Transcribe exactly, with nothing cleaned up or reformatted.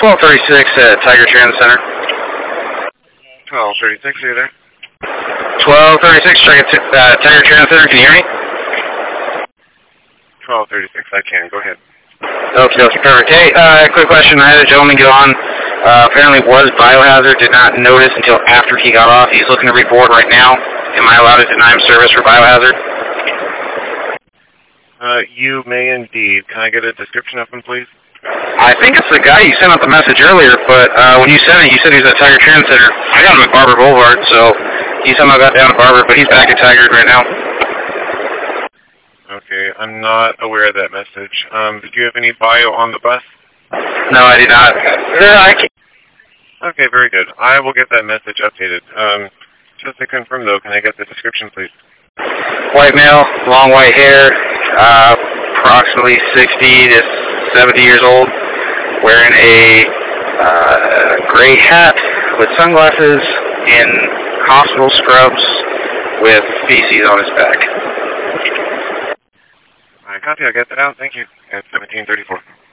twelve thirty-six at Tiger Transit Center. twelve thirty-six, are you there? twelve thirty-six, check it, uh, Tiger Transit Center, can you hear me? twelve thirty-six, I can, go ahead. Okay, okay, perfect. Hey, uh, quick question, I had a gentleman get on, uh, apparently was biohazard, did not notice until after he got off. He's looking to report right now. Am I allowed to deny him service for biohazard? Uh, you may indeed. Can I get a description of him, please? I think it's the guy you sent out the message earlier, but uh, when you sent it, you said he was at Tiger Transit Center. I got him at Barber Boulevard, so he somehow got down to Barber, but he's back at Tiger right now. Okay, I'm not aware of that message. Um, do you have any bio on the bus? No, I did not. Uh, I can't. Okay, very good. I will get that message updated. Um, just to confirm, though, can I get the description, please? White male, long white hair, uh, approximately sixty to seventy years old, wearing a uh, gray hat with sunglasses and hospital scrubs with feces on his back. All right, copy. I'll get that out. Thank you. At seventeen thirty-four.